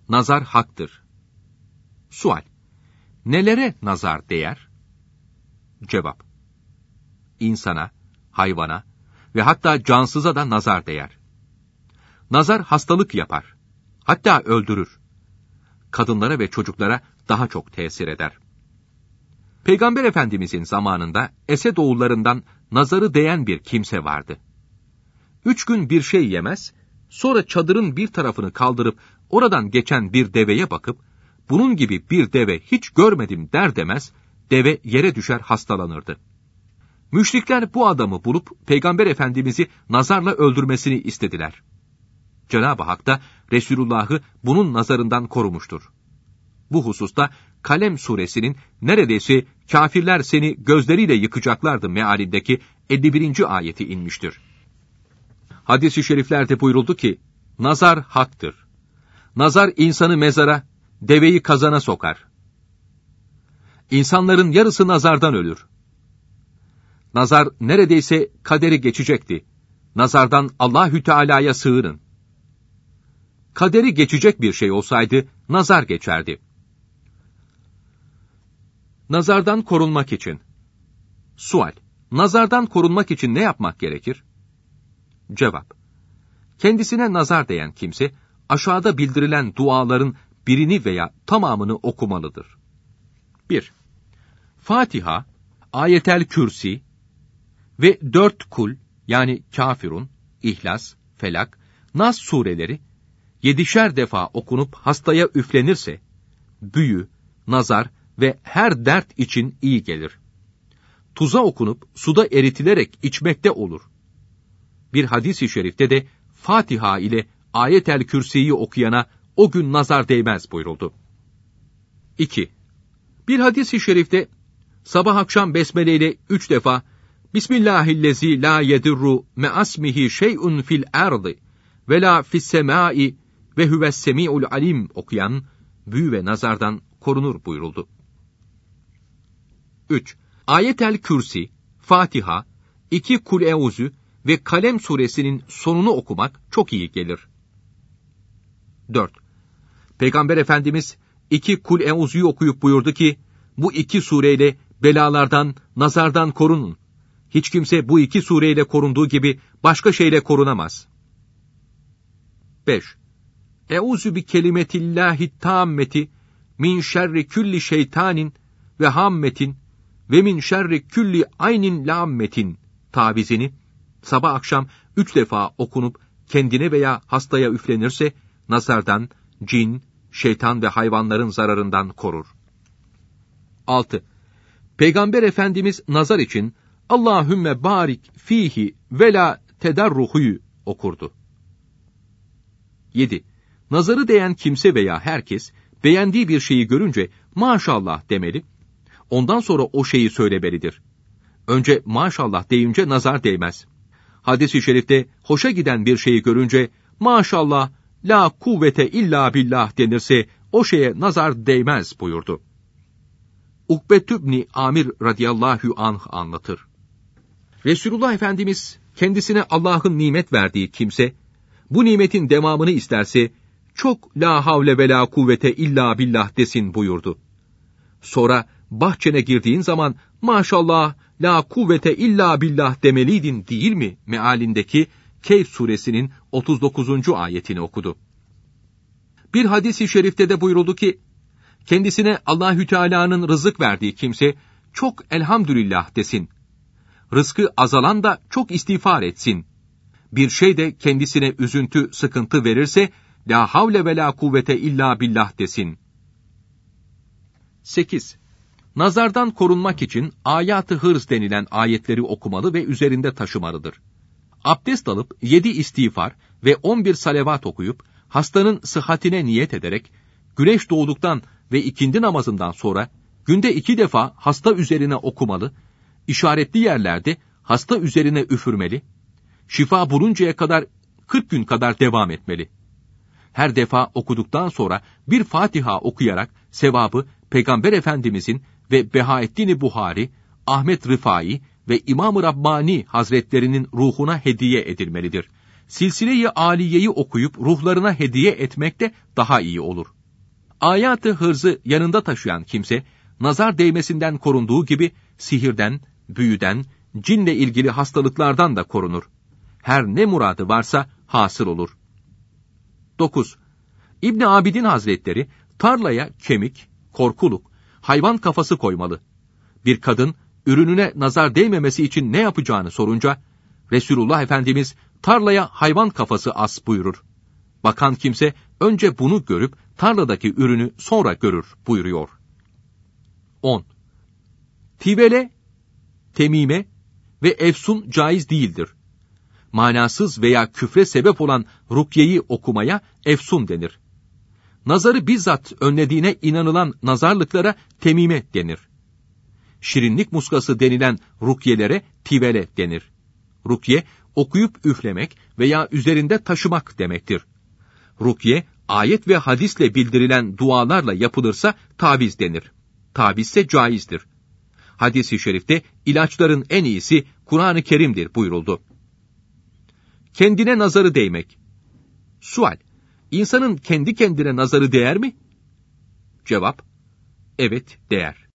nazar haktır. Sual: nelere nazar değer? Cevap: İnsana, hayvana ve hatta cansıza da nazar değer. Nazar hastalık yapar, hatta öldürür. Kadınlara ve çocuklara daha çok tesir eder. Peygamber Efendimizin zamanında Esedoğullarından nazarı değen bir kimse vardı. 3 gün bir şey yemez, sonra çadırın bir tarafını kaldırıp oradan geçen bir deveye bakıp, bunun gibi bir deve hiç görmedim der demez, deve yere düşer hastalanırdı. Müşrikler bu adamı bulup Peygamber Efendimiz'i nazarla öldürmesini istediler. Cenab-ı Hak da Resulullah'ı bunun nazarından korumuştur. Bu hususta Kalem suresinin neredeyse kafirler seni gözleriyle yıkacaklardı mealindeki 51. ayeti inmiştir. Hadis-i şeriflerde buyuruldu ki, nazar haktır. Nazar insanı mezara, deveyi kazana sokar. İnsanların yarısı nazardan ölür. Nazar neredeyse kaderi geçecekti. Nazardan Allahü Teala'ya sığının. Kaderi geçecek bir şey olsaydı, nazar geçerdi. Nazardan korunmak için. Sual: nazardan korunmak için ne yapmak gerekir? Cevap: kendisine nazar değen kimse, aşağıda bildirilen duaların birini veya tamamını okumalıdır. 1. Fatiha, Ayetel Kürsi ve 4 kul, yani Kafirun, İhlas, Felak, Nas sureleri 7'şer defa okunup hastaya üflenirse, büyü, nazar ve her dert için iyi gelir. Tuza okunup suda eritilerek içmekte olur. Bir hadis-i şerifte de Fatiha ile Ayetel Kürsi'yi okuyana o gün nazar değmez buyuruldu. 2. Bir hadis-i şerifte sabah akşam besmele ile 3 defa Bismillahillezî la yedurru me'asmihi şey'un fil ardı ve la fis semâi ve huves semî'ul alim okuyan büyü ve nazardan korunur buyuruldu. 3. Ayetel Kürsi, Fatiha, 2 Kul-Eûzü ve Kalem suresinin sonunu okumak çok iyi gelir. 4. Peygamber Efendimiz 2 Kul-Eûzü'yü okuyup buyurdu ki, bu 2 sureyle belalardan, nazardan korunun. Hiç kimse bu 2 sureyle korunduğu gibi başka şeyle korunamaz. 5. Eûzü bi kelimetillahi tâmmeti min şerri külli şeytanin ve hammetin ve min şerri külli aynin lammetin tavizini sabah akşam 3 defa okunup kendine veya hastaya üflenirse nazardan, cin, şeytan ve hayvanların zararından korur. 6. Peygamber Efendimiz nazar için Allahümme barik fihi ve la tedarruhu'yu okurdu. 7. Nazarı değen kimse veya herkes beğendiği bir şeyi görünce maşallah demeli, ondan sonra o şeyi söylemelidir. Önce maşallah deyince nazar değmez. Hadis-i şerifte hoşa giden bir şeyi görünce maşallah la kuvvete illa billah denirse o şeye nazar değmez buyurdu. Ukbetübni Amir radıyallahu anh anlatır. Resulullah Efendimiz kendisine Allah'ın nimet verdiği kimse, bu nimetin devamını isterse çok la havle ve la kuvvete illa billah desin buyurdu. Sonra bahçene girdiğin zaman maşallah la kuvvete illa billah demeliydin değil mi mealindeki Kehf suresinin 39. ayetini okudu. Bir hadis-i şerifte de buyuruldu ki, kendisine Allahü Teala'nın rızık verdiği kimse çok elhamdülillah desin. Rızkı azalan da çok istiğfar etsin. Bir şey de kendisine üzüntü, sıkıntı verirse la havle ve la kuvvete illa billah desin. 8. Nazardan korunmak için ayat-ı hırz denilen ayetleri okumalı ve üzerinde taşımalıdır. Abdest alıp 7 istiğfar ve 11 salavat okuyup hastanın sıhhatine niyet ederek güneş doğduktan ve ikindi namazından sonra günde 2 defa hasta üzerine okumalı, işaretli yerlerde hasta üzerine üfürmeli, şifa buluncaya kadar 40 gün kadar devam etmeli. Her defa okuduktan sonra bir Fatiha okuyarak sevabı Peygamber Efendimizin ve Behaeddin-i Buhari, Ahmet Rıfai ve İmam-ı Rabbani Hazretlerinin ruhuna hediye edilmelidir. Silsile-i Aliye'yi okuyup ruhlarına hediye etmek de daha iyi olur. Ayat-ı hırzı yanında taşıyan kimse, nazar değmesinden korunduğu gibi, sihirden, büyüden, cinle ilgili hastalıklardan da korunur. Her ne muradı varsa hasıl olur. 9. İbn Abidin Hazretleri, tarlaya kemik, korkuluk, hayvan kafası koymalı. Bir kadın, ürününe nazar değmemesi için ne yapacağını sorunca, Resulullah Efendimiz, tarlaya hayvan kafası as buyurur. Bakan kimse, önce bunu görüp, tarladaki ürünü sonra görür buyuruyor. 10. Tivele, temime ve efsun caiz değildir. Manasız veya küfre sebep olan rukyeyi okumaya efsun denir. Nazarı bizzat önlediğine inanılan nazarlıklara temime denir. Şirinlik muskası denilen rukyelere tivele denir. Rukye, okuyup üflemek veya üzerinde taşımak demektir. Rukye, ayet ve hadisle bildirilen dualarla yapılırsa taviz denir. Tavizse caizdir. Hadis-i şerifte ilaçların en iyisi Kur'an-ı Kerim'dir buyuruldu. Kendine nazarı değmek. Sual: İnsanın kendi kendine nazarı değer mi? Cevap: Evet, değer.